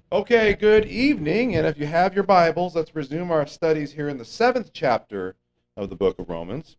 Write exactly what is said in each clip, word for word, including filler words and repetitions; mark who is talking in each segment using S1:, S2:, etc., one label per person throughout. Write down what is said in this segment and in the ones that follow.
S1: Okay, good evening. And if you have your Bibles, let's resume our studies here in the seventh chapter of the book of Romans.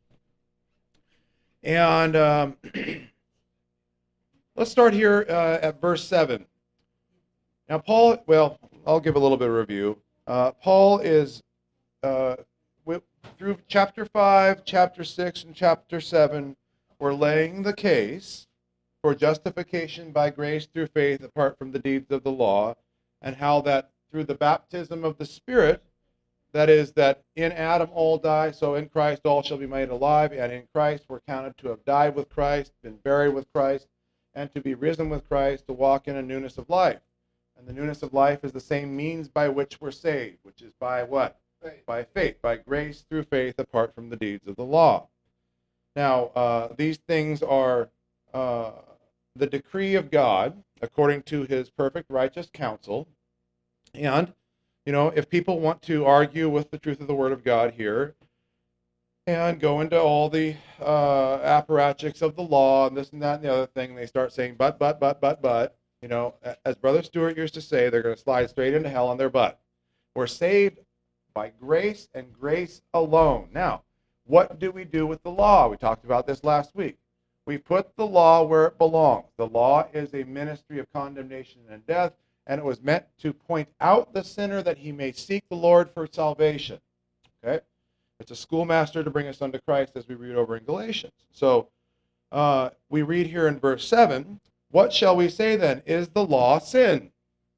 S1: And um, let's start here uh, at verse seven. Now, Paul, well, I'll give a little bit of review. Uh, Paul is, uh, through chapter five, chapter six, and chapter seven, we're laying the case for justification by grace through faith apart from the deeds of the law, and how that through the baptism of the Spirit, that is, that in Adam all die, so in Christ all shall be made alive, and in Christ we're counted to have died with Christ, been buried with Christ, and to be risen with Christ, to walk in a newness of life. And the newness of life is the same means by which we're saved, which is by what? Faith. By faith, by grace through faith apart from the deeds of the law. Now, uh, these things are uh, the decree of God according to his perfect righteous counsel. And, you know, if people want to argue with the truth of the Word of God here and go into all the uh, apparatchiks of the law and this and that and the other thing, they start saying, but, but, but, but, but, you know, as Brother Stewart used to say, they're going to slide straight into hell on their butt. We're saved by grace and grace alone. Now, what do we do with the law? We talked about this last week. We put the law where it belongs. The law is a ministry of condemnation and death, and it was meant to point out the sinner that he may seek the Lord for salvation. Okay? It's a schoolmaster to bring us unto Christ, as we read over in Galatians. So uh, we read here in verse seven, what shall we say then? Is the law sin?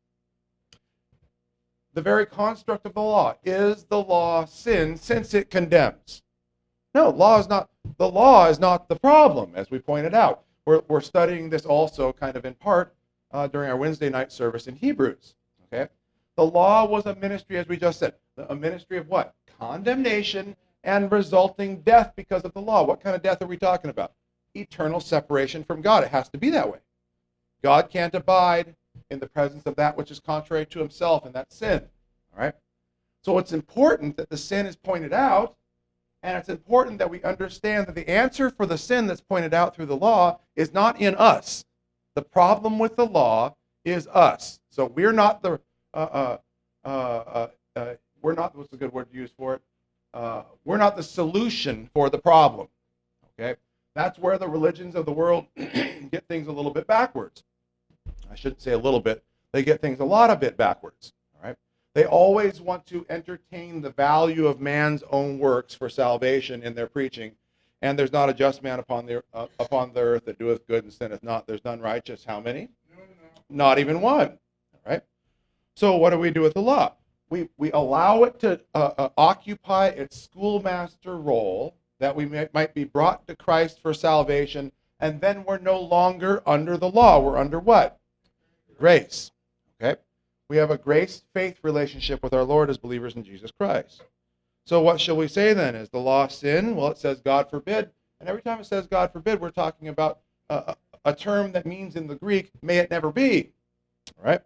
S1: The very construct of the law. Is the law sin since it condemns? No, law is not, the law is not the problem, as we pointed out. We're, we're studying this also kind of in part uh, during our Wednesday night service in Hebrews. Okay? The law was a ministry, as we just said, a ministry of what? Condemnation and resulting death because of the law. What kind of death are we talking about? Eternal separation from God. It has to be that way. God can't abide in the presence of that which is contrary to himself, and that's sin. All right? So it's important that the sin is pointed out. And it's important that we understand that the answer for the sin that's pointed out through the law is not in us. The problem with the law is us. So we're not the, uh, uh, uh, uh, uh, we're not, what's a good word to use for it? Uh, we're not the solution for the problem. Okay? That's where the religions of the world get things a little bit backwards. I shouldn't say a little bit. They get things a lot of bit backwards. They always want to entertain the value of man's own works for salvation in their preaching. And there's not a just man upon the uh, upon the earth that doeth good and sinneth not. There's none righteous. How many? No, no. Not even one. All right? So what do we do with the law? We, we allow it to uh, uh, occupy its schoolmaster role, that we may, might be brought to Christ for salvation, and then we're no longer under the law. We're under what? Grace. Okay? We have a grace-faith relationship with our Lord as believers in Jesus Christ. So what shall we say then? Is the law sin? Well, it says God forbid. And every time it says God forbid, we're talking about a, a term that means in the Greek, may it never be. All right?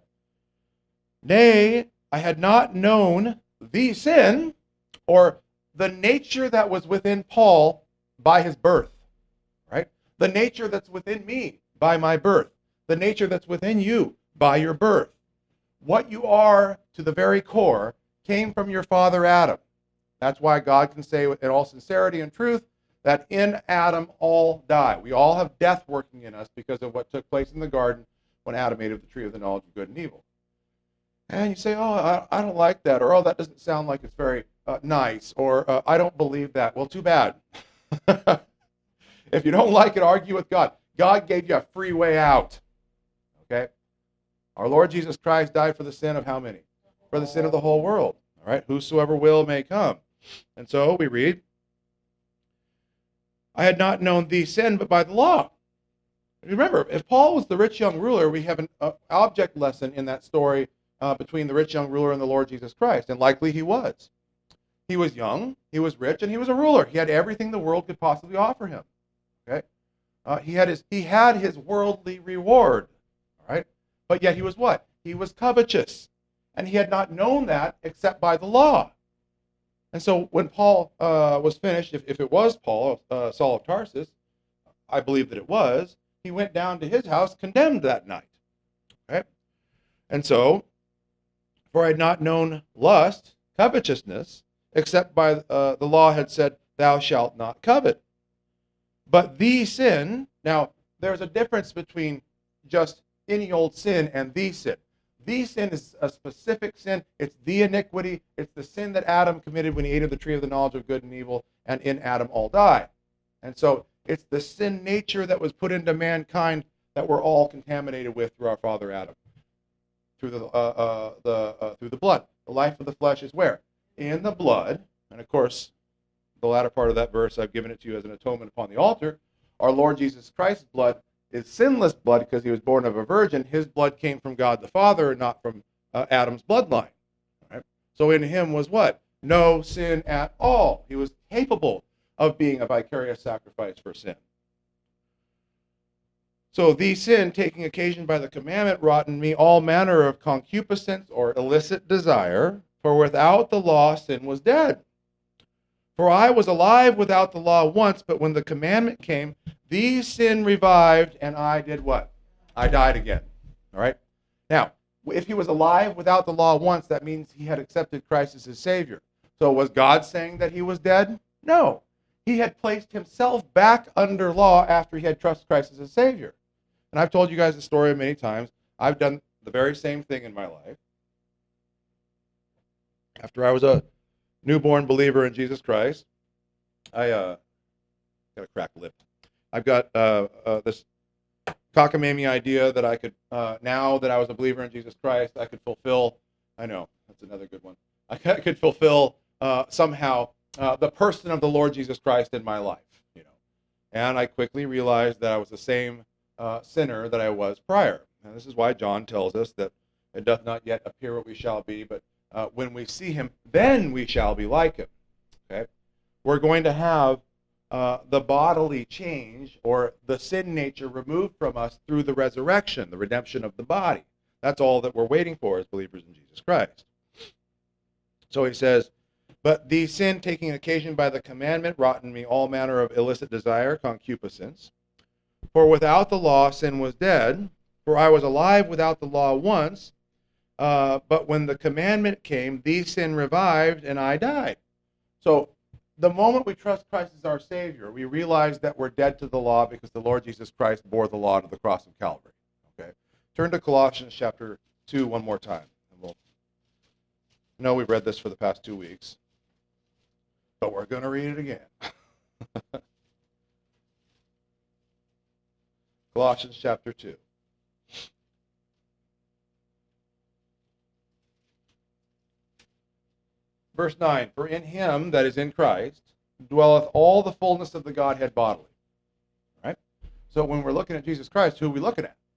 S1: Nay, I had not known the sin, or the nature that was within Paul by his birth. Right? The nature that's within me by my birth. The nature that's within you by your birth. What you are to the very core came from your father Adam. That's why God can say in all sincerity and truth that in Adam all die. We all have death working in us because of what took place in the garden when Adam ate of the tree of the knowledge of good and evil. And you say, oh, I, I don't like that, or oh, that doesn't sound like it's very uh, nice, or uh, I don't believe that. Well, too bad. If you don't like it, argue with God. God gave you a free way out. Okay? Our Lord Jesus Christ died for the sin of how many? For the sin of the whole world. All right? Whosoever will may come. And so we read, I had not known thee sin, but by the law. Remember, if Paul was the rich young ruler, we have an uh, object lesson in that story uh, between the rich young ruler and the Lord Jesus Christ. And likely he was. He was young, he was rich, and he was a ruler. He had everything the world could possibly offer him. Okay? Uh, he had his he had his worldly reward. All right? But yet he was what? He was covetous. And he had not known that except by the law. And so when Paul uh, was finished, if, if it was Paul, uh, Saul of Tarsus, I believe that it was, he went down to his house condemned that night. Okay? And so For I had not known lust, covetousness, except by uh, the law had said, thou shalt not covet. But the sin, now there's a difference between just any old sin and the sin. The sin is a specific sin. It's the iniquity. It's the sin that Adam committed when he ate of the tree of the knowledge of good and evil, and in Adam all die. And so it's the sin nature that was put into mankind that we're all contaminated with through our father Adam, through the uh, uh, the uh, through the blood. The life of the flesh is where? In the blood. And of course, the latter part of that verse, I've given it to you as an atonement upon the altar. Our Lord Jesus Christ's blood is sinless blood because he was born of a virgin. His blood came from God the Father, not from uh, Adam's bloodline. Right? So in him was what? No sin at all. He was capable of being a vicarious sacrifice for sin. So the sin, taking occasion by the commandment, wrought in me all manner of concupiscence or illicit desire, for without the law sin was dead. For I was alive without the law once, but when the commandment came, the sin revived, and I did what? I died again. All right? Now, if he was alive without the law once, that means he had accepted Christ as his Savior. So was God saying that he was dead? No. He had placed himself back under law after he had trusted Christ as his Savior. And I've told you guys the story many times. I've done the very same thing in my life. After I was a newborn believer in Jesus Christ, I uh, got a cracked lip. I've got uh, uh, this cockamamie idea that I could, uh, now that I was a believer in Jesus Christ, I could fulfill, I know, that's another good one. I could fulfill uh, somehow uh, the person of the Lord Jesus Christ in my life, you know. And I quickly realized that I was the same uh, sinner that I was prior. And this is why John tells us that it doth not yet appear what we shall be, but uh, when we see him, then we shall be like him. Okay? We're going to have uh, the bodily change or the sin nature removed from us through the resurrection, the redemption of the body. That's all that we're waiting for as believers in Jesus Christ. So he says, but the sin taking occasion by the commandment wrought in me all manner of illicit desire, concupiscence. For without the law sin was dead, for I was alive without the law once, uh, but when the commandment came, the sin revived, and I died. So the moment we trust Christ as our Savior, we realize that we're dead to the law because the Lord Jesus Christ bore the law to the cross of Calvary. Okay, turn to Colossians chapter two one more time. And we'll, I know we've read this for the past two weeks, but we're going to read it again. Colossians chapter two. Verse nine, for in him, that is in Christ, dwelleth all the fullness of the Godhead bodily. Right? So when we're looking at Jesus Christ, who are we looking at?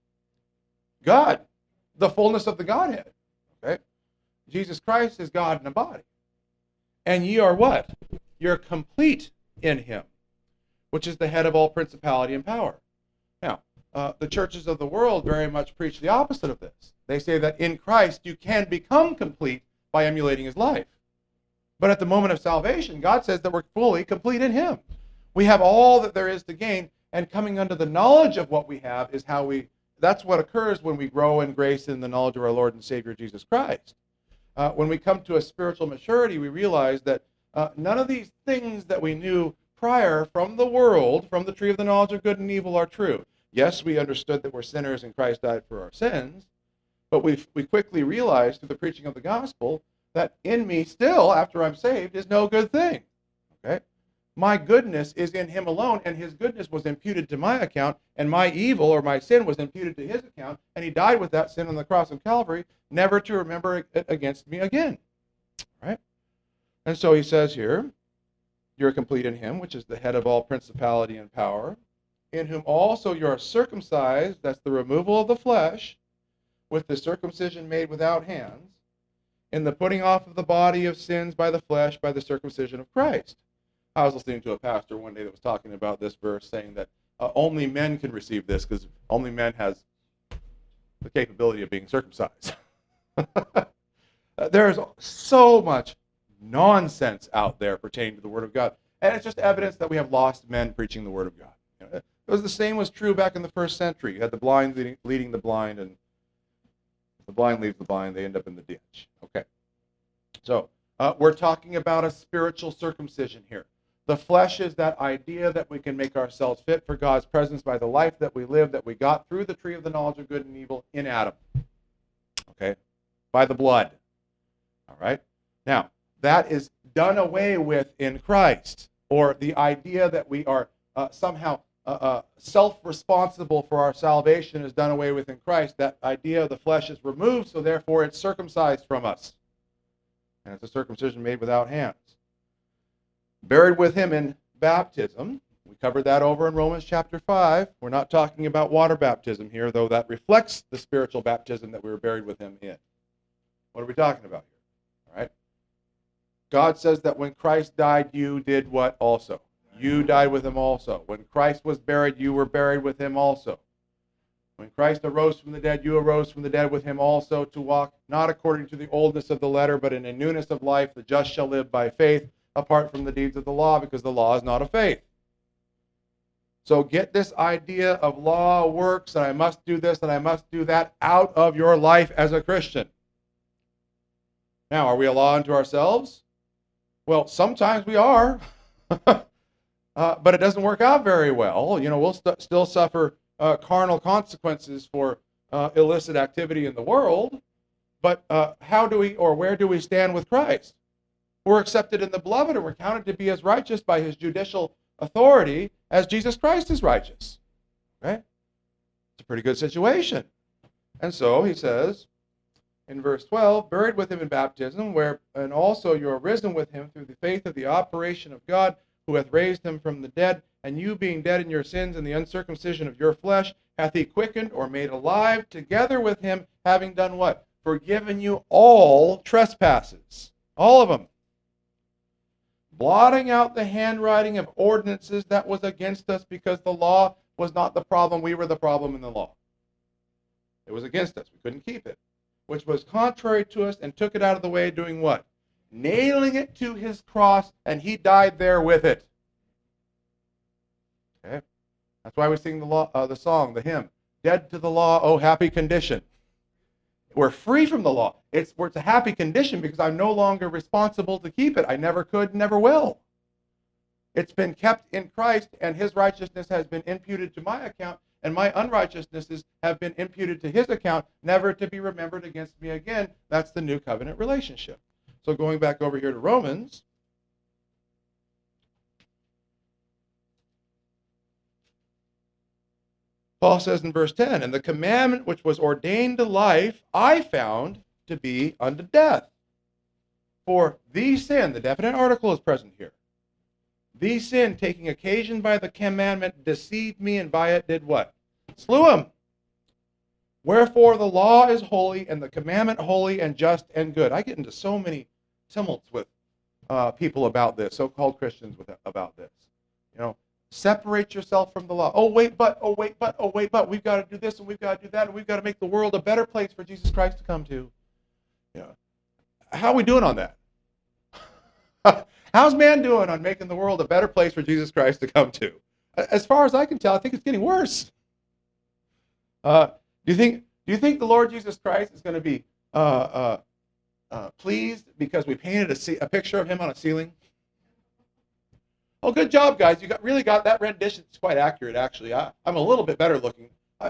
S1: God, the fullness of the Godhead. Okay? Jesus Christ is God in a body. And ye are what? You're complete in him, which is the head of all principality and power. Now, uh, the churches of the world very much preach the opposite of this. They say that in Christ you can become complete by emulating his life. But at the moment of salvation, God says that we're fully complete in him. We have all that there is to gain, and coming under the knowledge of what we have is how we, that's what occurs when we grow in grace in the knowledge of our Lord and Savior Jesus Christ. Uh, when we come to a spiritual maturity, we realize that uh, none of these things that we knew prior from the world, from the tree of the knowledge of good and evil, are true. Yes, we understood that we're sinners and Christ died for our sins, but we we quickly realized through the preaching of the gospel that in me still, after I'm saved, is no good thing. Okay? My goodness is in him alone, and his goodness was imputed to my account, and my evil or my sin was imputed to his account, and he died with that sin on the cross of Calvary, never to remember it against me again. Right? And so he says here, you're complete in him, which is the head of all principality and power, in whom also you are circumcised, that's the removal of the flesh, with the circumcision made without hands, in the putting off of the body of sins by the flesh, by the circumcision of Christ. I was listening to a pastor one day that was talking about this verse, saying that uh, only men can receive this because only men has the capability of being circumcised. There's so much nonsense out there pertaining to the Word of God, and it's just evidence that we have lost men preaching the Word of God. You know, it was the same was true back in the first century. You had the blind leading, leading the blind, and The blind leads the blind. They end up in the ditch. Okay. So uh, we're talking about a spiritual circumcision here. The flesh is that idea that we can make ourselves fit for God's presence by the life that we live, that we got through the tree of the knowledge of good and evil in Adam. Okay? By the blood. All right? Now, that is done away with in Christ, or the idea that we are uh, somehow uh, uh, self-responsible for our salvation is done away with in Christ. That idea of the flesh is removed, so therefore it's circumcised from us. And it's a circumcision made without hands. Buried with him in baptism. We covered that over in Romans chapter five. We're not talking about water baptism here, though that reflects the spiritual baptism that we were buried with him in. What are we talking about here? All right. God says that when Christ died, you did what also? You died with him also. When Christ was buried, you were buried with him also. When Christ arose from the dead, you arose from the dead with him also, to walk not according to the oldness of the letter, but in a newness of life. The just shall live by faith, apart from the deeds of the law, because the law is not of faith. So get this idea of law, works, and I must do this and I must do that out of your life as a Christian. Now, are we a law unto ourselves? Well, sometimes we are, uh, but it doesn't work out very well. You know, we'll st- still suffer uh, carnal consequences for uh, illicit activity in the world, but uh, how do we, or where do we stand with Christ? We're accepted in the beloved, and we're counted to be as righteous by his judicial authority as Jesus Christ is righteous. Right? It's a pretty good situation. And so he says in verse twelve, buried with him in baptism, where and also you are risen with him through the faith of the operation of God, who hath raised him from the dead, and you being dead in your sins and the uncircumcision of your flesh, hath he quickened or made alive together with him, having done what? Forgiven you all trespasses. All of them. Blotting out the handwriting of ordinances that was against us, because the law was not the problem. We were the problem in the law. It was against us. We couldn't keep it. Which was contrary to us, and took it out of the way, doing what? Nailing it to his cross, and he died there with it. Okay? That's why we sing the, law, uh, the song, the hymn, dead to the law, oh happy condition. We're free from the law. It's, it's a happy condition because I'm no longer responsible to keep it. I never could, never will. It's been kept in Christ, and his righteousness has been imputed to my account, and my unrighteousnesses have been imputed to his account, never to be remembered against me again. That's the new covenant relationship. So going back over here to Romans, Paul says in verse ten, and the commandment which was ordained to life, I found to be unto death. For the sin, the definite article is present here. The sin, taking occasion by the commandment, deceived me, and by it did what? Slew him. Wherefore the law is holy, and the commandment holy and just and good. I get into so many tumults with uh, people about this, so-called Christians with, about this. You know, separate yourself from the law. Oh, wait, but, oh, wait, but, oh, wait, but. We've got to do this, and we've got to do that, and we've got to make the world a better place for Jesus Christ to come to. You know, how are we doing on that? How's man doing on making the world a better place for Jesus Christ to come to? As far as I can tell, I think it's getting worse. Uh, do you think? Do you think the Lord Jesus Christ is going to be uh, uh, uh, pleased because we painted a, ce- a picture of him on a ceiling? Oh, good job, guys! You got really got that rendition. It's quite accurate, actually. I, I'm a little bit better looking. Uh,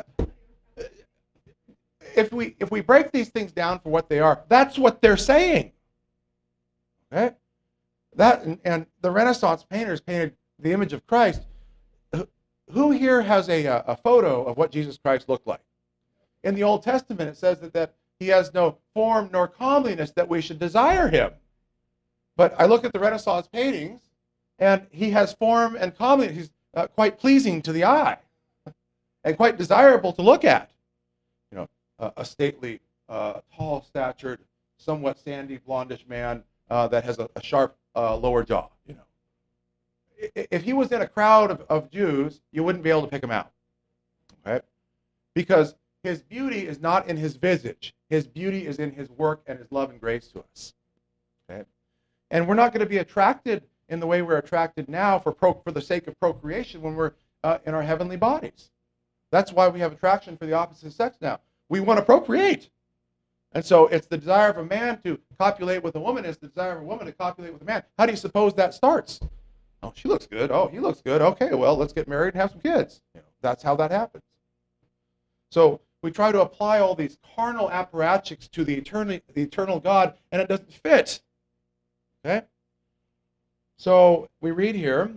S1: if we if we break these things down for what they are, that's what they're saying. Okay. That and, and the Renaissance painters painted the image of Christ. Who here has a, a photo of what Jesus Christ looked like? In the Old Testament, it says that, that he has no form nor comeliness that we should desire him. But I look at the Renaissance paintings, and he has form and comeliness. He's uh, quite pleasing to the eye and quite desirable to look at. You know, uh, a stately, uh, tall-statured, somewhat sandy, blondish man uh, that has a, a sharp uh, lower jaw. You know, if he was in a crowd of, of Jews, you wouldn't be able to pick him out, okay? Because his beauty is not in his visage. His beauty is in his work and his love and grace to us, okay? And we're not going to be attracted in the way we're attracted now for pro, for the sake of procreation when we're uh, in our heavenly bodies. That's why we have attraction for the opposite sex now. We want to procreate. And so it's the desire of a man to copulate with a woman. It's the desire of a woman to copulate with a man. How do you suppose that starts? Oh, she looks good. Oh, he looks good. Okay, well, let's get married and have some kids. You know, that's how that happens. So we try to apply all these carnal apparatchiks to the eternal, the eternal God, and it doesn't fit. Okay? So we read here,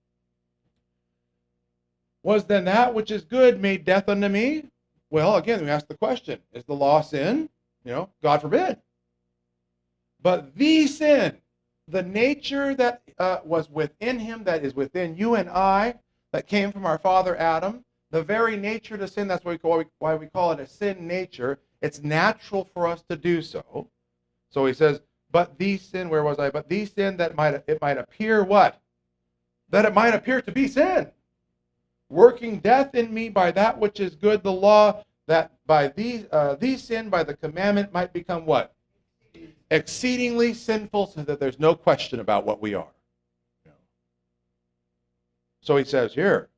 S1: was then that which is good made death unto me? Well, again, we ask the question, is the law sin? You know, God forbid. But the sin, the nature that uh, was within him, that is within you and I, that came from our father Adam, the very nature to sin, that's why we call, why we call it a sin nature. It's natural for us to do so. So he says, but the sin, where was I? But the sin that might it might appear what? That it might appear to be sin. Working death in me by that which is good, the law, that by these uh, these sin by the commandment might become what? Exceedingly sinful, so that there's no question about what we are. So he says here,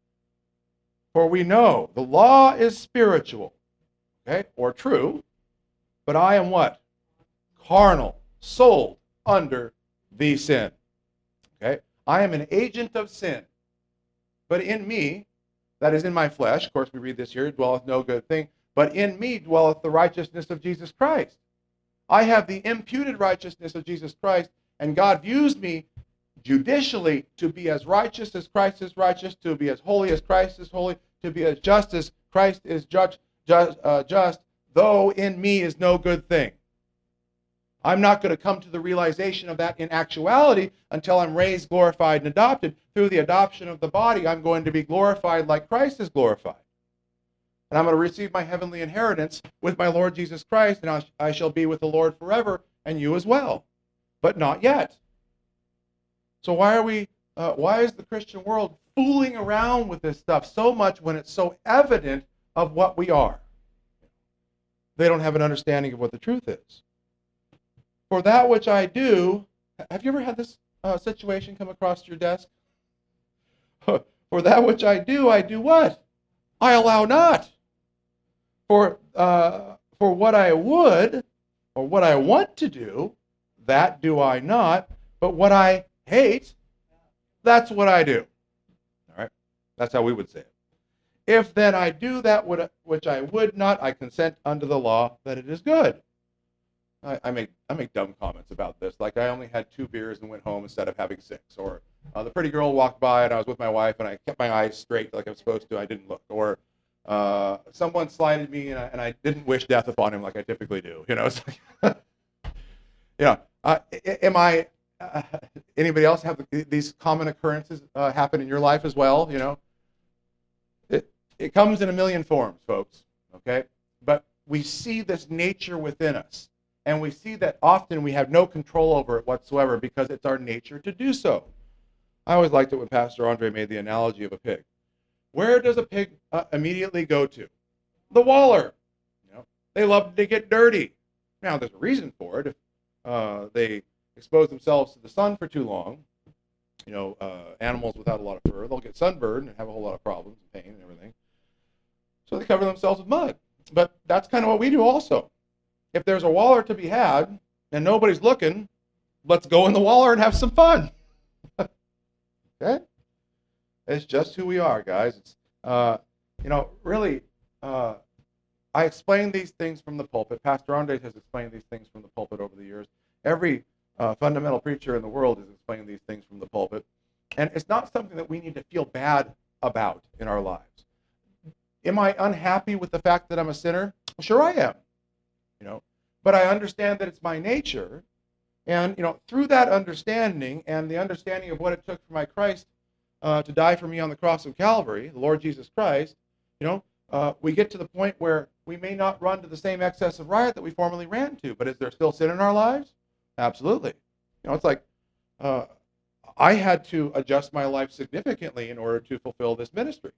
S1: for we know the law is spiritual, okay, or true, but I am what? Carnal, sold under the sin. Okay? I am an agent of sin. But in me, that is in my flesh, of course we read this here, dwelleth no good thing, but in me dwelleth the righteousness of Jesus Christ. I have the imputed righteousness of Jesus Christ, and God views me judicially to be as righteous as Christ is righteous, to be as holy as Christ is holy, to be as just as Christ is just, just, uh, just though in me is no good thing. I'm not going to come to the realization of that in actuality until I'm raised, glorified, and adopted. Through the adoption of the body, I'm going to be glorified like Christ is glorified. And I'm going to receive my heavenly inheritance with my Lord Jesus Christ, and I shall be with the Lord forever, and you as well. But not yet. So why are we, uh, why is the Christian world fooling around with this stuff so much when it's so evident of what we are? They don't have an understanding of what the truth is. For that which I do, have you ever had this uh, situation come across your desk? For that which I do, I do what? I allow not. For uh, for what I would, or what I want to do, that do I not. But what I hate, that's what I do. All right? That's how we would say it. If then I do that which I would not, I consent unto the law that it is good. I, I make I make dumb comments about this, like I only had two beers and went home instead of having six, or uh, the pretty girl walked by and I was with my wife and I kept my eyes straight like I was supposed to, I didn't look, or uh, someone slighted me and I, and I didn't wish death upon him like I typically do, you know. It's like, yeah, uh, am I? Uh, anybody else have these common occurrences uh, happen in your life as well? You know, it it comes in a million forms, folks. Okay, but we see this nature within us. And we see that often we have no control over it whatsoever because it's our nature to do so. I always liked it when Pastor Andre made the analogy of a pig. Where does a pig uh, immediately go to? The waller. You know, they love to get dirty. Now, there's a reason for it. If uh, they expose themselves to the sun for too long, you know, uh, animals without a lot of fur, they'll get sunburned and have a whole lot of problems and pain and everything. So they cover themselves with mud. But that's kind of what we do also. If there's a waller to be had and nobody's looking, let's go in the waller and have some fun. Okay? It's just who we are, guys. It's, uh, you know, really, uh, I explain these things from the pulpit. Pastor Andre has explained these things from the pulpit over the years. Every uh, fundamental preacher in the world has explained these things from the pulpit. And it's not something that we need to feel bad about in our lives. Am I unhappy with the fact that I'm a sinner? Well, sure I am. You know, but I understand that it's my nature, and you know, through that understanding and the understanding of what it took for my Christ uh, to die for me on the cross of Calvary, the Lord Jesus Christ, you know, uh, we get to the point where we may not run to the same excess of riot that we formerly ran to, but is there still sin in our lives? Absolutely. You know, it's like uh, I had to adjust my life significantly in order to fulfill this ministry.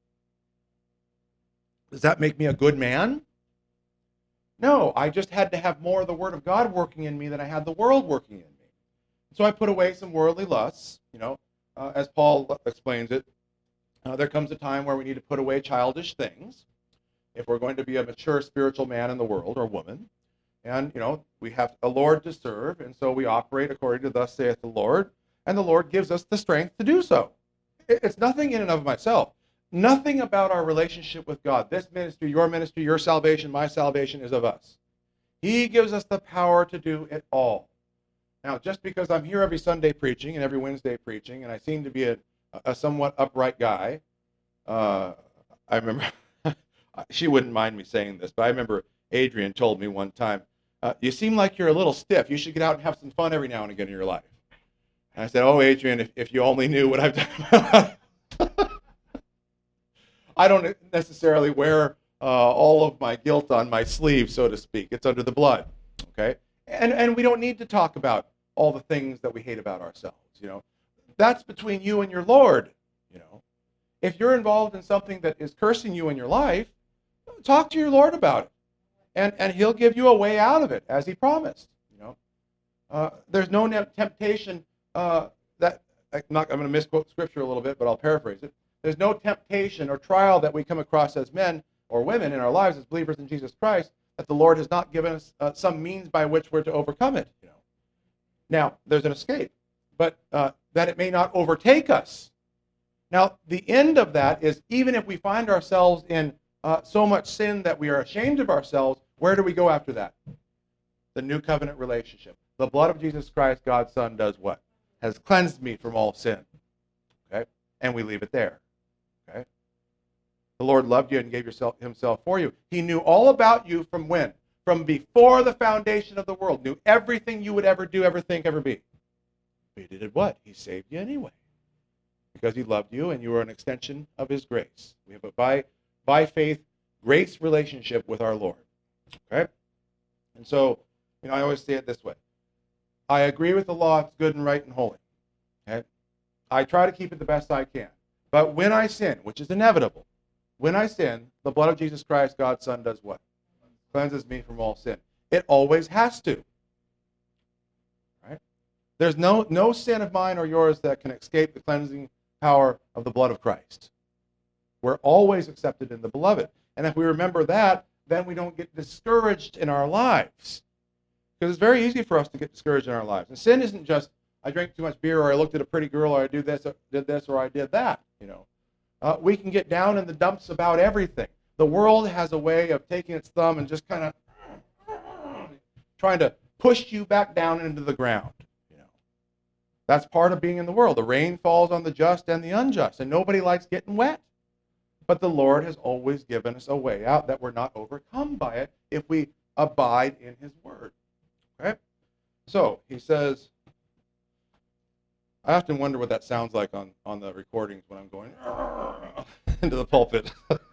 S1: Does that make me a good man? No, I just had to have more of the Word of God working in me than I had the world working in me. So I put away some worldly lusts, you know, uh, as Paul explains it. Uh, there comes a time where we need to put away childish things if we're going to be a mature spiritual man in the world or woman. And, you know, we have a Lord to serve, and so we operate according to thus saith the Lord, and the Lord gives us the strength to do so. It's nothing in and of myself. Nothing about our relationship with God, this ministry, your ministry, your salvation, my salvation, is of us. He gives us the power to do it all. Now, just because I'm here every Sunday preaching and every Wednesday preaching, and I seem to be a, a somewhat upright guy, uh, I remember, she wouldn't mind me saying this, but I remember Adrian told me one time, uh, you seem like you're a little stiff. You should get out and have some fun every now and again in your life. And I said, oh, Adrian, if, if you only knew what I've done. I don't necessarily wear uh, all of my guilt on my sleeve, so to speak. It's under the blood, okay? And and we don't need to talk about all the things that we hate about ourselves, you know. That's between you and your Lord, you know. If you're involved in something that is cursing you in your life, talk to your Lord about it. And and he'll give you a way out of it, as he promised, you know. Uh, there's no temptation uh, that, I'm, not, I'm going to misquote Scripture a little bit, but I'll paraphrase it. There's no temptation or trial that we come across as men or women in our lives as believers in Jesus Christ that the Lord has not given us uh, some means by which we're to overcome it. You know. Now, there's an escape, but uh, that it may not overtake us. Now, the end of that is even if we find ourselves in uh, so much sin that we are ashamed of ourselves, where do we go after that? The new covenant relationship. The blood of Jesus Christ, God's Son, does what? Has cleansed me from all sin. Okay? And we leave it there. Okay? The Lord loved you and gave yourself, himself for you. He knew all about you from when? From before the foundation of the world. Knew everything you would ever do, ever think, ever be. But he did what? He saved you anyway. Because he loved you and you were an extension of his grace. We have a by, by faith, grace relationship with our Lord. Okay? And so, you know, I always say it this way. I agree with the law. It's good and right and holy. Okay? I try to keep it the best I can. But when I sin, which is inevitable, when I sin, the blood of Jesus Christ, God's Son, does what? Cleanses me from all sin. It always has to. Right? There's no, no sin of mine or yours that can escape the cleansing power of the blood of Christ. We're always accepted in the beloved. And if we remember that, then we don't get discouraged in our lives. Because it's very easy for us to get discouraged in our lives. And sin isn't just, I drank too much beer, or I looked at a pretty girl, or I did this, or did this, or I did that. You know, uh, we can get down in the dumps about everything. The world has a way of taking its thumb and just kind of trying to push you back down into the ground. You know, that's part of being in the world. The rain falls on the just and the unjust, and nobody likes getting wet. But the Lord has always given us a way out that we're not overcome by it if we abide in his word. Okay? So he says, I often wonder what that sounds like on, on the recordings when I'm going into the pulpit.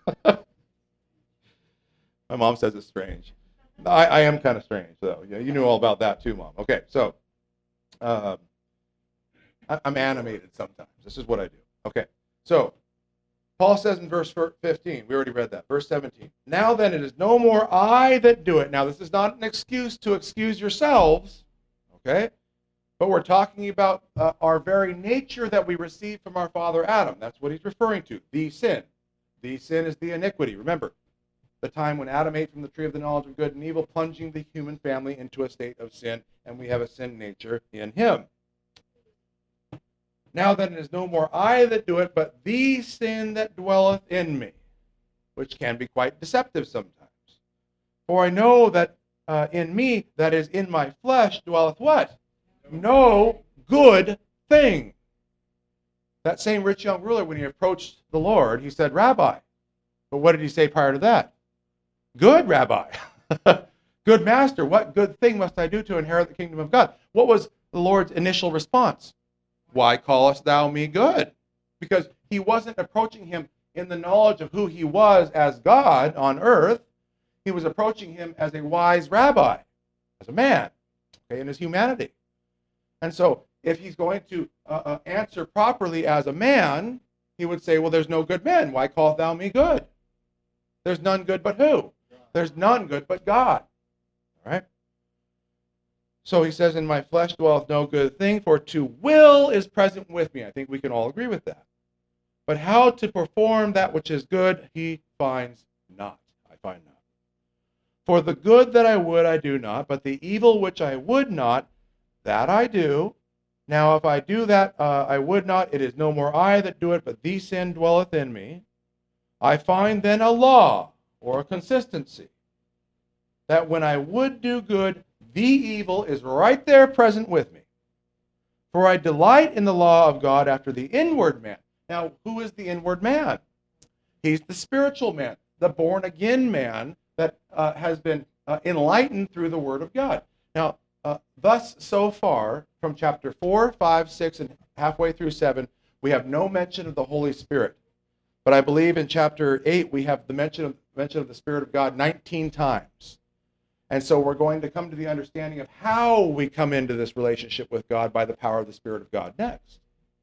S1: My mom says it's strange. I, I am kind of strange, though. You, you knew all about that too, Mom. Okay, so um, I, I'm animated sometimes. This is what I do. Okay, so Paul says in verse fifteen, we already read that, verse seventeen, now then it is no more I that do it. Now this is not an excuse to excuse yourselves, okay? But we're talking about uh, our very nature that we received from our father Adam. That's what he's referring to, the sin. The sin is the iniquity. Remember, the time when Adam ate from the tree of the knowledge of good and evil, plunging the human family into a state of sin, and we have a sin nature in him. Now then it is no more I that do it, but the sin that dwelleth in me, which can be quite deceptive sometimes. For I know that uh, in me, that is in my flesh, dwelleth what? No good thing. That same rich young ruler, when he approached the Lord, he said, Rabbi. But what did he say prior to that? Good, Rabbi. Good master. What good thing must I do to inherit the kingdom of God? What was the Lord's initial response? Why callest thou me good? Because he wasn't approaching him in the knowledge of who he was as God on earth. He was approaching him as a wise rabbi, as a man, okay, in his humanity. And so if he's going to uh, uh, answer properly as a man, he would say, well, there's no good man. Why callest thou me good? There's none good but who? There's none good but God. All right? So he says, in my flesh dwelleth no good thing, for to will is present with me. I think we can all agree with that. But how to perform that which is good, he finds not. I find not. For the good that I would I do not, but the evil which I would not, that I do. Now if I do that uh, I would not, it is no more I that do it, but the sin dwelleth in me. I find then a law, or a consistency, that when I would do good, the evil is right there present with me. For I delight in the law of God after the inward man. Now, who is the inward man? He's the spiritual man, the born-again man that uh, has been uh, enlightened through the Word of God. Now, uh, thus, so far, from chapter four, five, six, and halfway through seven, we have no mention of the Holy Spirit. But I believe in chapter eight, we have the mention of, mention of the Spirit of God nineteen times. And so we're going to come to the understanding of how we come into this relationship with God by the power of the Spirit of God next.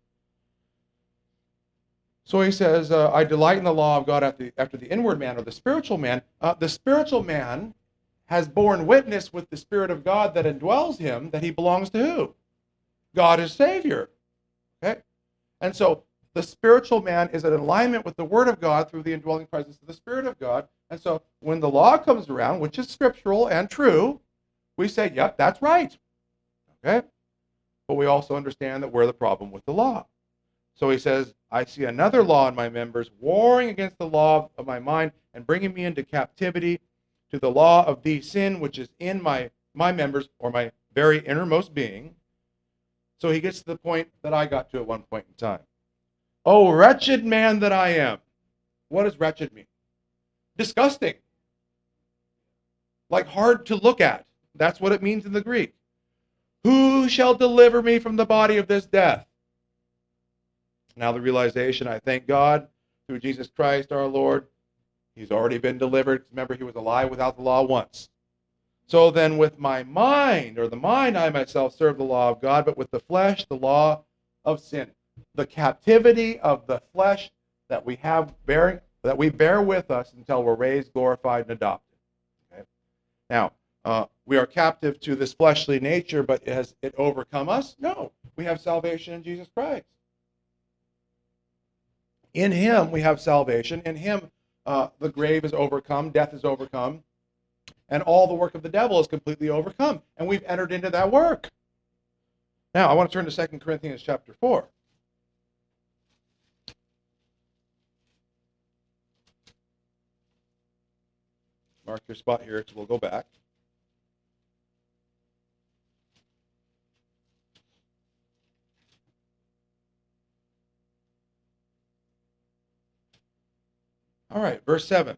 S1: So he says, uh, I delight in the law of God after the, after the inward man, or the spiritual man. Uh, the spiritual man has borne witness with the Spirit of God that indwells him that he belongs to who? God as Savior. Okay? And so the spiritual man is in alignment with the Word of God through the indwelling presence of the Spirit of God. And so when the law comes around, which is scriptural and true, we say, yep, that's right. Okay? But we also understand that we're the problem with the law. So he says, I see another law in my members, warring against the law of my mind and bringing me into captivity to the law of the sin which is in my, my members, or my very innermost being. So he gets to the point that I got to at one point in time. Oh, wretched man that I am. What does wretched mean? Disgusting. Like hard to look at. That's what it means in the Greek. Who shall deliver me from the body of this death? Now the realization, I thank God through Jesus Christ our Lord, he's already been delivered. Remember, he was alive without the law once. So then with my mind, or the mind, I myself serve the law of God, but with the flesh, the law of sin. The captivity of the flesh that we have bearing, that we bear with us until we're raised, glorified, and adopted. Okay? Now, uh, we are captive to this fleshly nature, but has it overcome us? No. We have salvation in Jesus Christ. In him we have salvation. In him uh, the grave is overcome, death is overcome, and all the work of the devil is completely overcome. And we've entered into that work. Now, I want to turn to Second Corinthians chapter four. Mark your spot here, so we'll go back. All right, verse seven.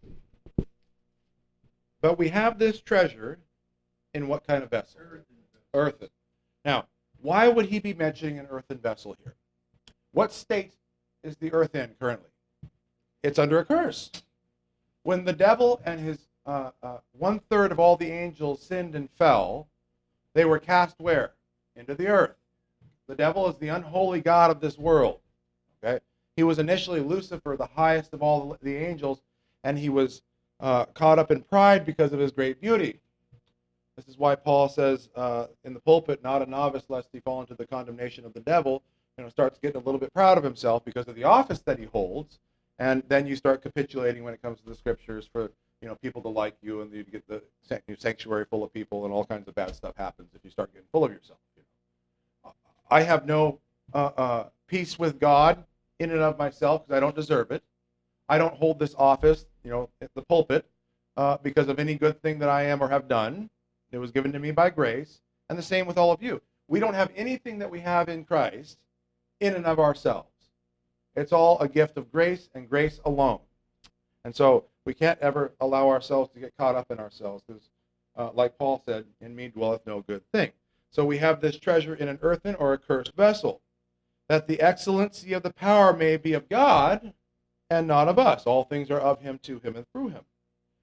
S1: But we have this treasure in what kind of vessel? Earthen. Now, why would he be mentioning an earthen vessel here? What state is the earth in currently? It's under a curse. When the devil and his uh, uh, one-third of all the angels sinned and fell, they were cast where? Into the earth. The devil is the unholy god of this world. Okay? He was initially Lucifer, the highest of all the angels, and he was uh, caught up in pride because of his great beauty. This is why Paul says uh, in the pulpit, not a novice lest he fall into the condemnation of the devil. You know, starts getting a little bit proud of himself because of the office that he holds, and then you start capitulating when it comes to the scriptures for, you know, people to like you, and you get the sanctuary full of people, and all kinds of bad stuff happens if you start getting full of yourself. You know? I have no uh, uh, peace with God in and of myself because I don't deserve it. I don't hold this office, you know, at the pulpit uh, because of any good thing that I am or have done. It was given to me by grace, and the same with all of you. We don't have anything that we have in Christ in and of ourselves. It's all a gift of grace and grace alone. And so we can't ever allow ourselves to get caught up in ourselves because, uh, like Paul said, in me dwelleth no good thing. So we have this treasure in an earthen or a cursed vessel, that the excellency of the power may be of God and not of us. All things are of him, to him, and through him.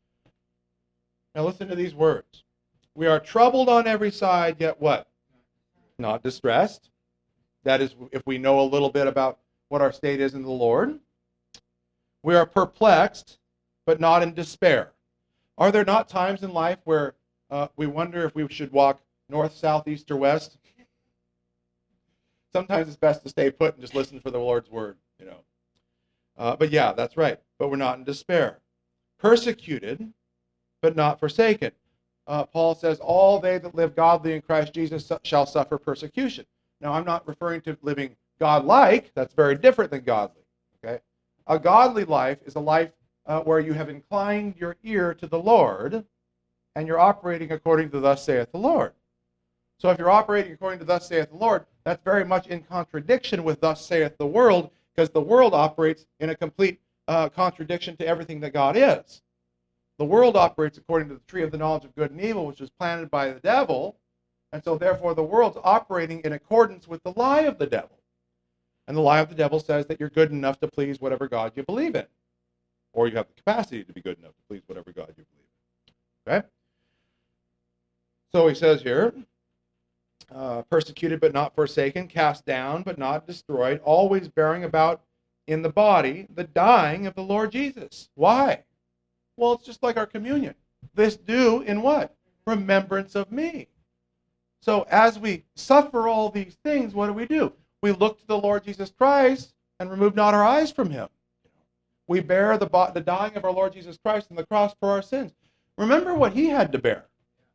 S1: Now listen to these words. We are troubled on every side, yet what? Not distressed. That is, if we know a little bit about what our state is in the Lord. We are perplexed, but not in despair. Are there not times in life where uh, we wonder if we should walk north, south, east, or west? Sometimes it's best to stay put and just listen for the Lord's word, you know. Uh, but yeah, that's right. But we're not in despair. Persecuted, but not forsaken. Uh, Paul says, all they that live godly in Christ Jesus su- shall suffer persecution. Now, I'm not referring to living godlike. That's very different than godly. Okay, a godly life is a life uh, where you have inclined your ear to the Lord, and you're operating according to thus saith the Lord. So if you're operating according to thus saith the Lord, that's very much in contradiction with thus saith the world, because the world operates in a complete uh, contradiction to everything that God is. The world operates according to the tree of the knowledge of good and evil, which was planted by the devil, and so therefore the world's operating in accordance with the lie of the devil. And the lie of the devil says that you're good enough to please whatever God you believe in, or you have the capacity to be good enough to please whatever God you believe in. Okay? So he says here, Uh, persecuted but not forsaken, cast down but not destroyed, always bearing about in the body the dying of the Lord Jesus. Why? Well, it's just like our communion. This do in what? Remembrance of me. So as we suffer all these things, what do we do? We look to the Lord Jesus Christ and remove not our eyes from him. We bear the, the dying of our Lord Jesus Christ on the cross for our sins. Remember what he had to bear.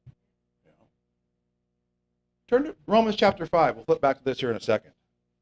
S1: Turn to Romans chapter five. We'll flip back to this here in a second.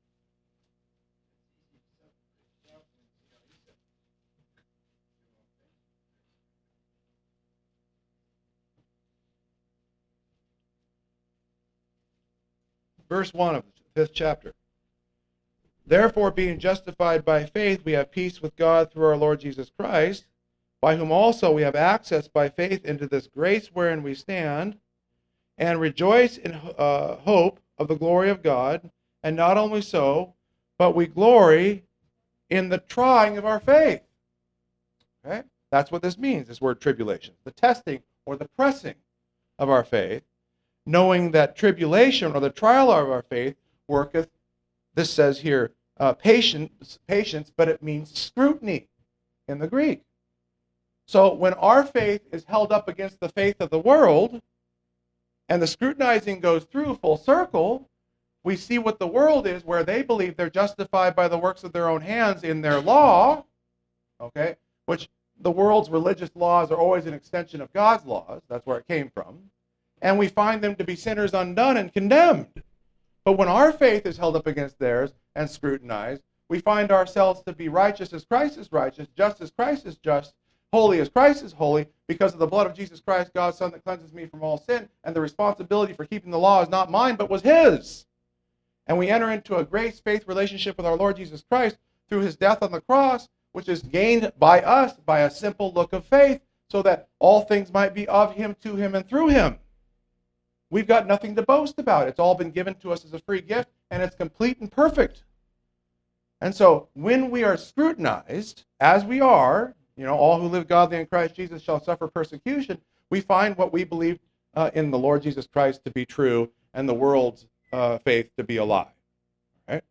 S1: Verse one of the fifth chapter. Therefore, being justified by faith, we have peace with God through our Lord Jesus Christ, by whom also we have access by faith into this grace wherein we stand, and rejoice in uh, hope of the glory of God. And not only so, but we glory in the trying of our faith. Okay? That's what this means, this word tribulation. The testing or the pressing of our faith, knowing that tribulation or the trial of our faith worketh, this says here, uh, patience, patience, but it means scrutiny in the Greek. So when our faith is held up against the faith of the world, and the scrutinizing goes through full circle, we see what the world is, where they believe they're justified by the works of their own hands in their law, okay, which the world's religious laws are always an extension of God's laws. That's where it came from. And we find them to be sinners undone and condemned. But when our faith is held up against theirs and scrutinized, we find ourselves to be righteous as Christ is righteous, just as Christ is just, holy as Christ is holy, because of the blood of Jesus Christ, God's Son, that cleanses me from all sin, and the responsibility for keeping the law is not mine, but was his. And we enter into a grace-faith relationship with our Lord Jesus Christ through his death on the cross, which is gained by us by a simple look of faith, so that all things might be of him, to him, and through him. We've got nothing to boast about. It's all been given to us as a free gift, and it's complete and perfect. And so when we are scrutinized, as we are, you know, all who live godly in Christ Jesus shall suffer persecution, we find what we believe uh, in the Lord Jesus Christ to be true and the world's uh, faith to be a lie. Right?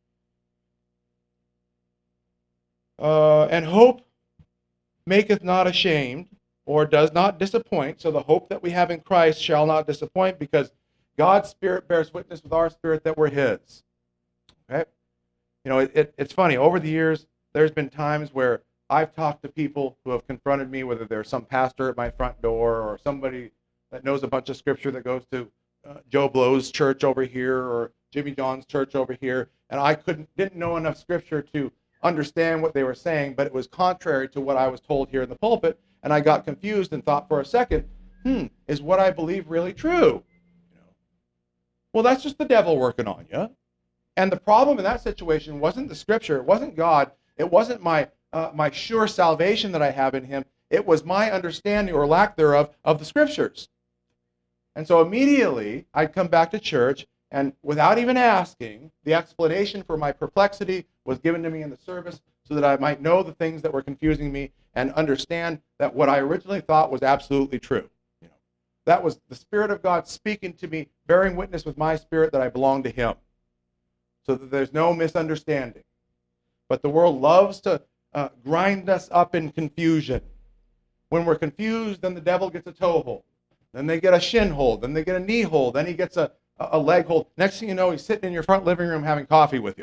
S1: Uh, and hope maketh not ashamed, or does not disappoint. So the hope that we have in Christ shall not disappoint, because God's Spirit bears witness with our spirit that we're his. Okay? You know, it, it, it's funny. Over the years, there's been times where I've talked to people who have confronted me, whether they're some pastor at my front door or somebody that knows a bunch of scripture that goes to uh, Joe Blow's church over here or Jimmy John's church over here, and I couldn't didn't know enough scripture to understand what they were saying, but it was contrary to what I was told here in the pulpit, and I got confused and thought for a second, hmm, is what I believe really true? You know, well, that's just the devil working on you. And the problem in that situation wasn't the scripture, it wasn't God, it wasn't my Uh, my sure salvation that I have in him. It was my understanding or lack thereof of the scriptures. And so immediately I'd come back to church, and without even asking, the explanation for my perplexity was given to me in the service so that I might know the things that were confusing me and understand that what I originally thought was absolutely true. You know, that was the Spirit of God speaking to me, bearing witness with my spirit that I belong to him, so that there's no misunderstanding. But the world loves to Uh, grind us up in confusion. When we're confused, then the devil gets a toe hold. Then they get a shin hold. Then they get a knee hold. Then he gets a, a leg hold. Next thing you know, he's sitting in your front living room having coffee with you.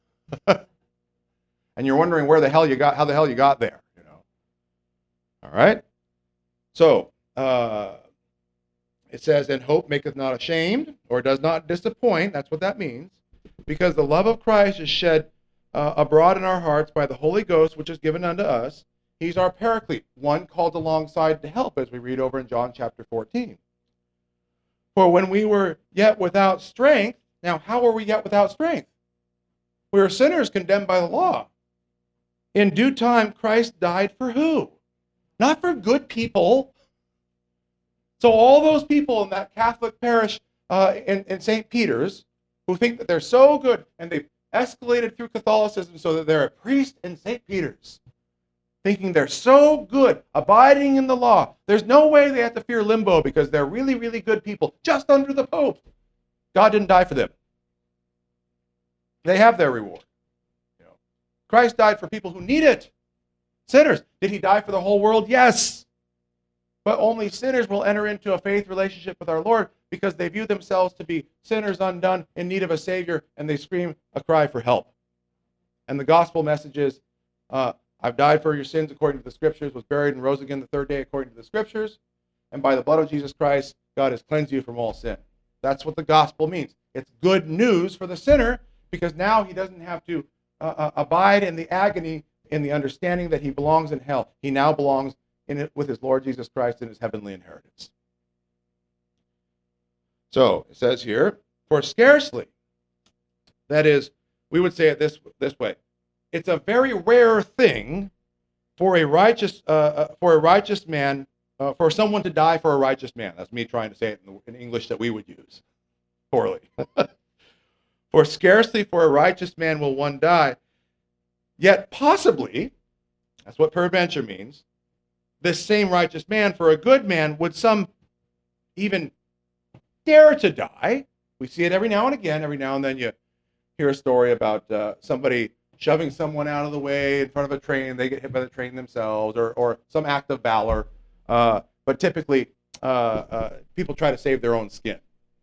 S1: And you're wondering where the hell you got, how the hell you got there. You know. All right? So, uh, it says, and hope maketh not ashamed, or does not disappoint. That's what that means. Because the love of Christ is shed uh, abroad in our hearts by the Holy Ghost, which is given unto us. He's our paraclete, one called alongside to help, as we read over in John chapter fourteen. For when we were yet without strength, now how were we yet without strength? We were sinners condemned by the law. In due time, Christ died for who? Not for good people. So all those people in that Catholic parish uh, in, in Saint Peter's who think that they're so good and they've escalated through Catholicism so that they're a priest in Saint Peter's, thinking they're so good, abiding in the law. There's no way they have to fear limbo because they're really, really good people, just under the Pope. God didn't die for them. They have their reward. You know, Christ died for people who need it. Sinners. Did he die for the whole world? Yes. But only sinners will enter into a faith relationship with our Lord because they view themselves to be sinners undone, in need of a Savior, and they scream a cry for help. And the gospel message is, uh, I've died for your sins according to the Scriptures, was buried and rose again the third day according to the Scriptures, and by the blood of Jesus Christ, God has cleansed you from all sin. That's what the gospel means. It's good news for the sinner because now he doesn't have to uh, uh, abide in the agony, in the understanding that he belongs in hell. He now belongs in it with his Lord Jesus Christ in his heavenly inheritance. So it says here, for scarcely, that is, we would say it this, this way, it's a very rare thing for a righteous uh, uh, for a righteous man, uh, for someone to die for a righteous man. That's me trying to say it in, the, in English that we would use poorly. For scarcely for a righteous man will one die, yet possibly, that's what peradventure means, this same righteous man, for a good man, would some even dare to die. We see it every now and again. Every now and then you hear a story about uh, somebody shoving someone out of the way in front of a train. They get hit by the train themselves, or, or some act of valor. Uh, but typically, uh, uh, people try to save their own skin.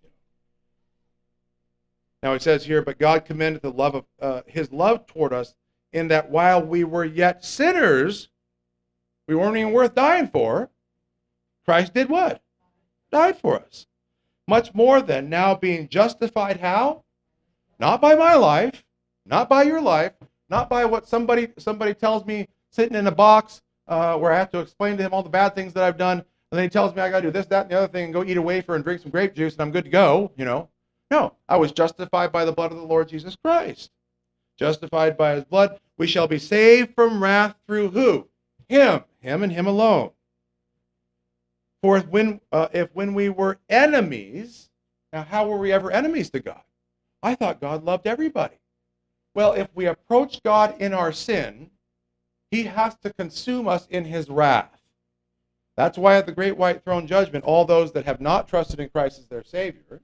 S1: Now it says here, but God commended the love of uh, his love toward us in that while we were yet sinners, we weren't even worth dying for, Christ did what? Died for us. Much more than now being justified how? Not by my life, not by your life, not by what somebody somebody tells me sitting in a box uh, where I have to explain to him all the bad things that I've done, and then he tells me I got to do this, that, and the other thing, and go eat a wafer and drink some grape juice, and I'm good to go, you know. No, I was justified by the blood of the Lord Jesus Christ. Justified by his blood, we shall be saved from wrath through who? Him, him and him alone. For if when, uh, if when we were enemies, now how were we ever enemies to God? I thought God loved everybody. Well, if we approach God in our sin, he has to consume us in his wrath. That's why at the great white throne judgment, all those that have not trusted in Christ as their Savior,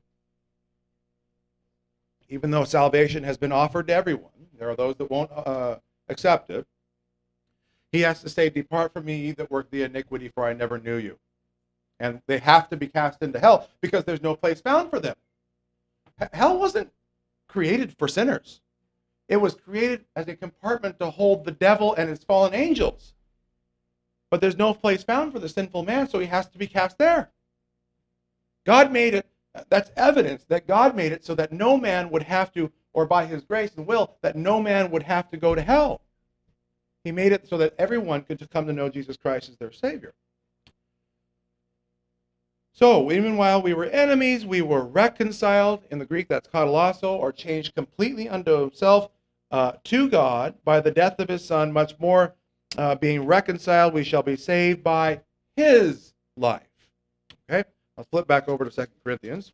S1: even though salvation has been offered to everyone, there are those that won't uh, accept it, he has to say, depart from me, ye that work the iniquity, for I never knew you. And they have to be cast into hell because there's no place found for them. H- hell wasn't created for sinners. It was created as a compartment to hold the devil and his fallen angels. But there's no place found for the sinful man, so he has to be cast there. God made it, that's evidence that God made it so that no man would have to, or by his grace and will, that no man would have to go to hell. He made it so that everyone could come to know Jesus Christ as their Savior. So, even while we were enemies, we were reconciled. In the Greek, that's katalasso, or changed completely unto himself, uh, to God by the death of his Son. Much more, uh, being reconciled, we shall be saved by his life. Okay? I'll flip back over to Second Corinthians.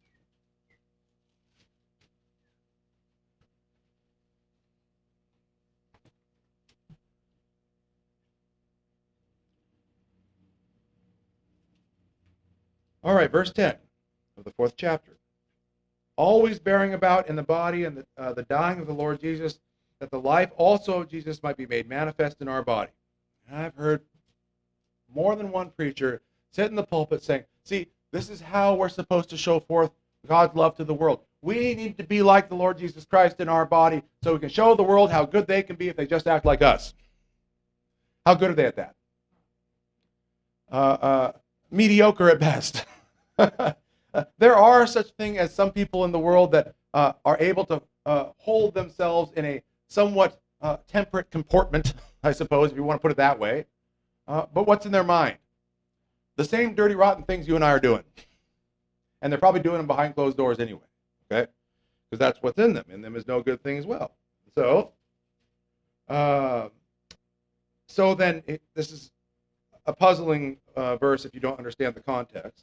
S1: All right, verse ten of the fourth chapter. Always bearing about in the body and the, uh, the dying of the Lord Jesus, that the life also of Jesus might be made manifest in our body. And I've heard more than one preacher sit in the pulpit saying, see, this is how we're supposed to show forth God's love to the world. We need to be like the Lord Jesus Christ in our body so we can show the world how good they can be if they just act like us. How good are they at that? Uh, uh, mediocre at best. There are such thing as some people in the world that uh, are able to uh, hold themselves in a somewhat uh, temperate comportment, I suppose, if you want to put it that way. Uh, but what's in their mind? The same dirty, rotten things you and I are doing. And they're probably doing them behind closed doors anyway, okay? Because that's what's in them. In them is no good thing as well. So, uh, so then it, this is a puzzling uh, verse if you don't understand the context.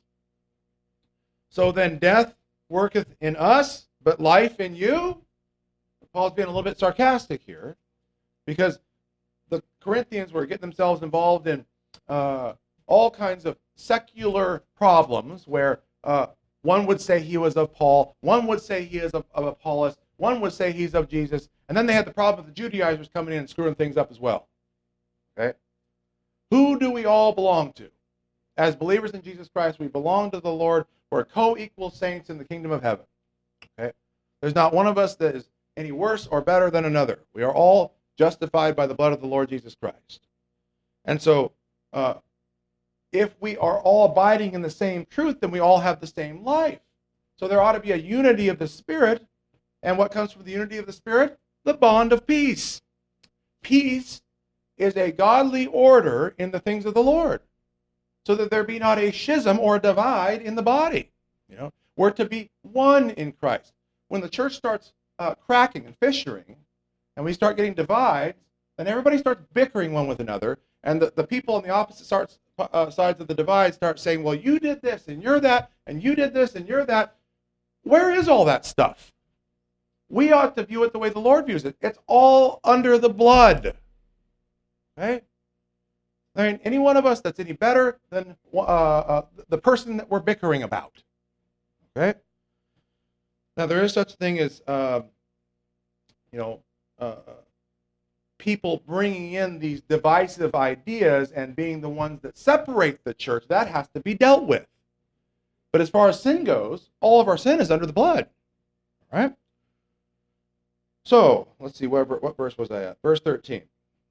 S1: So then death worketh in us, but life in you? Paul's being a little bit sarcastic here, because the Corinthians were getting themselves involved in uh, all kinds of secular problems where uh, one would say he was of Paul, one would say he is of, of Apollos, one would say he's of Jesus, and then they had the problem of the Judaizers coming in and screwing things up as well. Okay? Who do we all belong to? As believers in Jesus Christ, we belong to the Lord. We're co-equal saints in the kingdom of heaven. Okay? There's not one of us that is any worse or better than another. We are all justified by the blood of the Lord Jesus Christ. And so, uh, if we are all abiding in the same truth, then we all have the same life. So there ought to be a unity of the Spirit. And what comes from the unity of the Spirit? The bond of peace. Peace is a godly order in the things of the Lord, so that there be not a schism or a divide in the body. You know, we're to be one in Christ. When the church starts uh, cracking and fissuring, and we start getting divides, then everybody starts bickering one with another, and the, the people on the opposite starts, uh, sides of the divide start saying, well, you did this, and you're that, and you did this, and you're that. Where is all that stuff? We ought to view it the way the Lord views it. It's all under the blood. Right? There ain't any one of us that's any better than uh, uh, the person that we're bickering about. Okay? Now, there is such thing as, uh, you know, uh, people bringing in these divisive ideas and being the ones that separate the church. That has to be dealt with. But as far as sin goes, all of our sin is under the blood. All right? So, let's see, what, what verse was I at? Verse thirteen.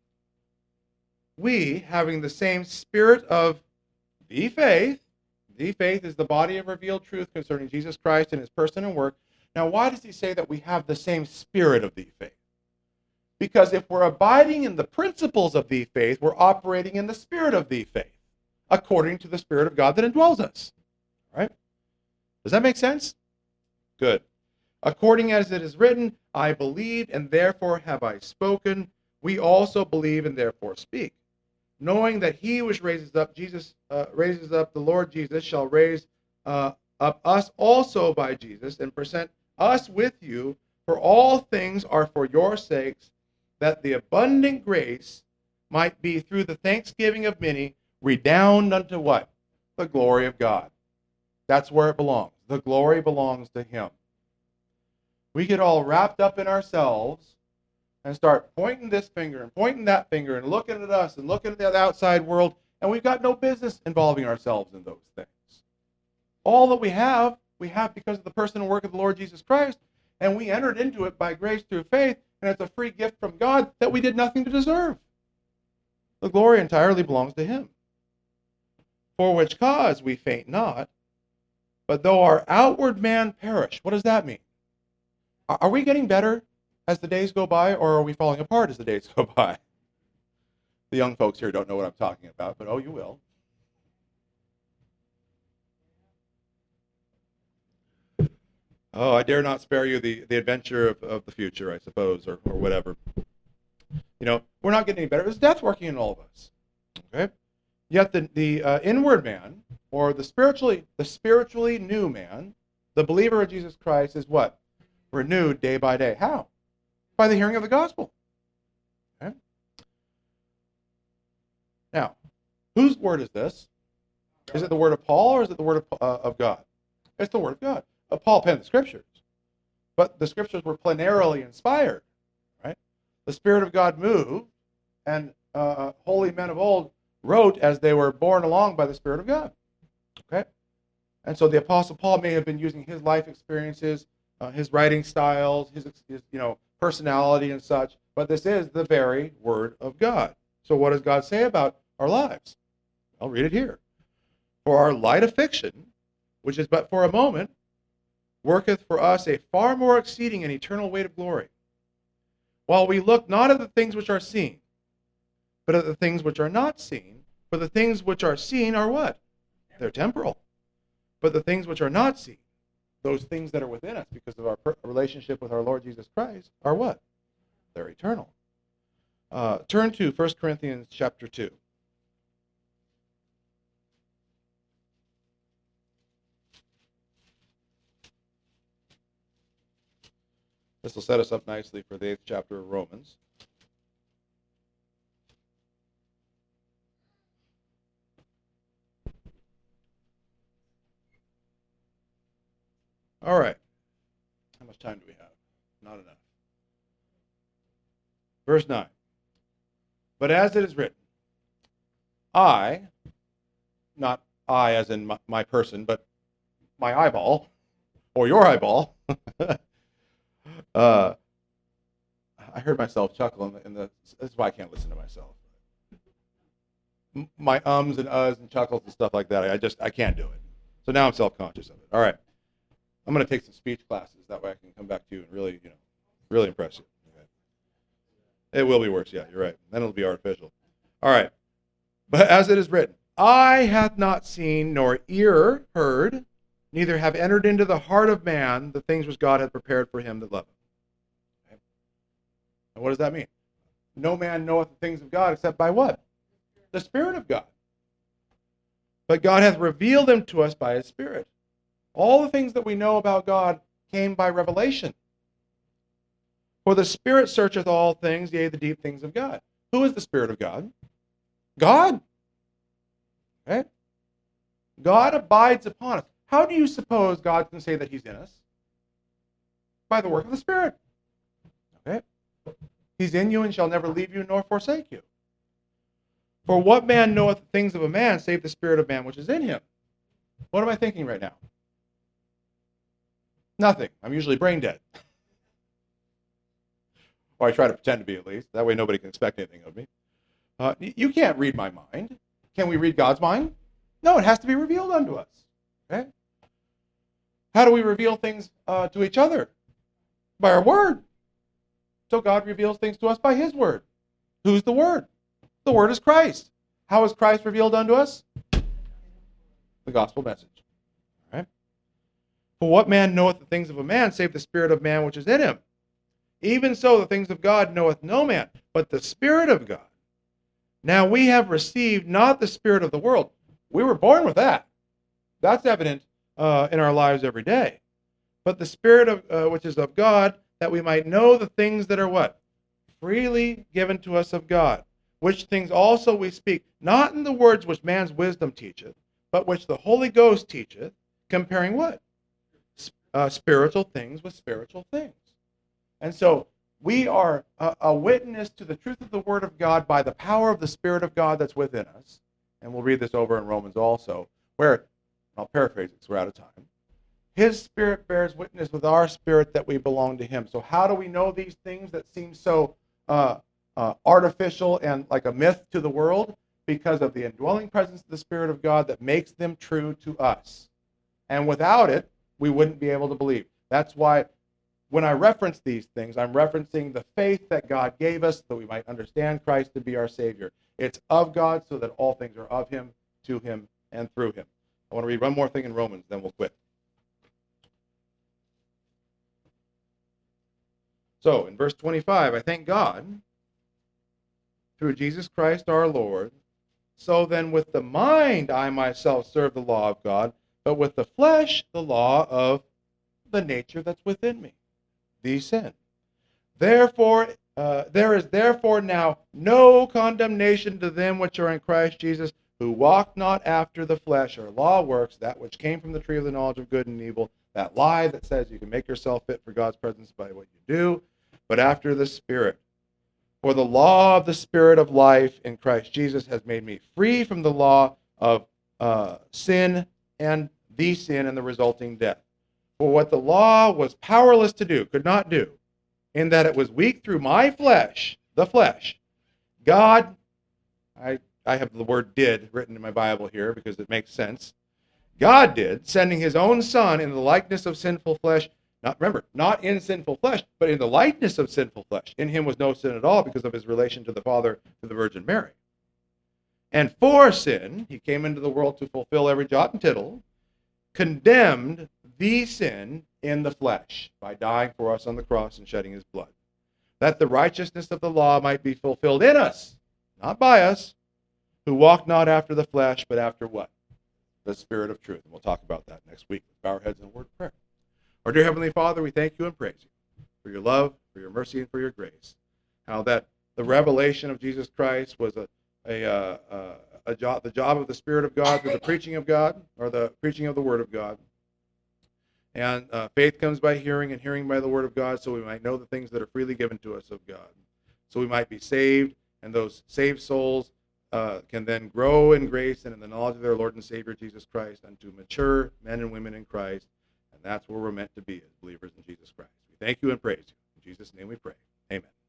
S1: We, having the same spirit of the faith, the faith is the body of revealed truth concerning Jesus Christ and his person and work. Now, why does he say that we have the same spirit of the faith? Because if we're abiding in the principles of the faith, we're operating in the spirit of the faith, according to the Spirit of God that indwells us. All right? Does that make sense? Good. According as it is written, I believed, and therefore have I spoken. We also believe, and therefore speak. Knowing that he which raises up Jesus, uh, raises up the Lord Jesus, shall raise uh, up us also by Jesus, and present us with you. For all things are for your sakes, that the abundant grace might be through the thanksgiving of many, redound unto what? The glory of God. That's where it belongs. The glory belongs to him. We get all wrapped up in ourselves and start pointing this finger and pointing that finger and looking at us and looking at the outside world, and we've got no business involving ourselves in those things. All that we have, we have because of the person and work of the Lord Jesus Christ, and we entered into it by grace through faith, and it's a free gift from God that we did nothing to deserve. The glory entirely belongs to him. For which cause we faint not, but though our outward man perish. What does that mean? Are we getting better as the days go by, or are we falling apart as the days go by? The young folks here don't know what I'm talking about, but oh, you will. Oh, I dare not spare you the, the adventure of, of the future, I suppose, or, or whatever. You know, we're not getting any better. There's death working in all of us. Okay? Yet the, the uh, inward man, or the spiritually, the spiritually new man, the believer in Jesus Christ, is what? Renewed day by day. How? By the hearing of the gospel. Okay? Now, whose word is this? Is it the word of Paul, or is it the word of, uh, of God? It's the word of God. Uh, Paul penned the scriptures, but the scriptures were plenarily inspired, right? The Spirit of God moved, and uh, holy men of old wrote as they were borne along by the Spirit of God. Okay? And so the Apostle Paul may have been using his life experiences, uh, his writing styles, his, his you know personality and such, but this is the very Word of God. So what does God say about our lives? I'll read it here. For our light affliction, which is but for a moment, worketh for us a far more exceeding and eternal weight of glory. While we look not at the things which are seen, but at the things which are not seen. For the things which are seen are what? They're temporal. But the things which are not seen, those things that are within us because of our per- relationship with our Lord Jesus Christ, are what? They're eternal. Uh, turn to First Corinthians chapter two. This will set us up nicely for the eighth chapter of Romans. All right. How much time do we have? Not enough. Verse nine. But as it is written, I, not I as in my, my person, but my eyeball, or your eyeball, uh, I heard myself chuckle in the, in the, this is why I can't listen to myself. M- my ums and uhs and chuckles and stuff like that, I just, I can't do it. So now I'm self-conscious of it. All right. I'm going to take some speech classes. That way I can come back to you and really, you know, really impress you. Okay. It will be worse. Yeah, you're right. Then it'll be artificial. All right. But as it is written, eye hath not seen, nor ear heard, neither have entered into the heart of man the things which God hath prepared for him that love him. Okay. And what does that mean? No man knoweth the things of God except by what? The Spirit of God. But God hath revealed them to us by his Spirit. All the things that we know about God came by revelation. For the Spirit searcheth all things, yea, the deep things of God. Who is the Spirit of God? God. Okay? God abides upon us. How do you suppose God can say that he's in us? By the work of the Spirit. Okay? He's in you and shall never leave you nor forsake you. For what man knoweth the things of a man, save the spirit of man which is in him? What am I thinking right now? Nothing. I'm usually brain dead. Or I try to pretend to be, at least. That way nobody can expect anything of me. Uh, you can't read my mind. Can we read God's mind? No, it has to be revealed unto us. Okay? How do we reveal things uh, to each other? By our word. So God reveals things to us by his word. Who's the word? The word is Christ. How is Christ revealed unto us? The gospel message. All right? For what man knoweth the things of a man, save the spirit of man which is in him? Even so, the things of God knoweth no man, but the Spirit of God. Now we have received not the spirit of the world. We were born with that. That's evident uh, in our lives every day. But the Spirit of uh, which is of God, that we might know the things that are what? Freely given to us of God. Which things also we speak, not in the words which man's wisdom teacheth, but which the Holy Ghost teacheth, comparing what? Uh, spiritual things with spiritual things. And so we are a, a witness to the truth of the Word of God by the power of the Spirit of God that's within us. And we'll read this over in Romans also, where, I'll paraphrase it because we're out of time. His Spirit bears witness with our spirit that we belong to him. So how do we know these things that seem so uh, uh, artificial and like a myth to the world? Because of the indwelling presence of the Spirit of God that makes them true to us. And without it, we wouldn't be able to believe. That's why when I reference these things, I'm referencing the faith that God gave us so we might understand Christ to be our Savior. It's of God so that all things are of him, to him, and through him. I want to read one more thing in Romans, then we'll quit. So, in verse twenty-five, I thank God through Jesus Christ our Lord. So then with the mind I myself serve the law of God, but with the flesh the law of the nature that's within me, the sin. Therefore, uh, there is therefore now no condemnation to them which are in Christ Jesus, who walk not after the flesh or law works, that which came from the tree of the knowledge of good and evil, that lie that says you can make yourself fit for God's presence by what you do, but after the Spirit. For the law of the Spirit of life in Christ Jesus has made me free from the law of uh, sin and the sin and the resulting death. For what the law was powerless to do, could not do, in that it was weak through my flesh, the flesh, God, I I have the word did written in my Bible here because it makes sense. God did, sending his own Son in the likeness of sinful flesh. Not, remember, not in sinful flesh, but in the likeness of sinful flesh. In him was no sin at all because of his relation to the Father, to the Virgin Mary. And for sin, he came into the world to fulfill every jot and tittle, condemned the sin in the flesh by dying for us on the cross and shedding his blood, that the righteousness of the law might be fulfilled in us, not by us, who walk not after the flesh, but after what? The Spirit of truth. And we'll talk about that next week. Bow our heads in a word of prayer. Our dear Heavenly Father, we thank you and praise you for your love, for your mercy, and for your grace. How that the revelation of Jesus Christ was a a, uh, uh, a job, the job of the Spirit of God through the preaching of God, or the preaching of the Word of God. And uh, faith comes by hearing, and hearing by the Word of God, so we might know the things that are freely given to us of God. So we might be saved, and those saved souls uh, can then grow in grace and in the knowledge of their Lord and Savior Jesus Christ unto mature men and women in Christ. And that's where we're meant to be as believers in Jesus Christ. We thank you and praise you. In Jesus' name we pray. Amen.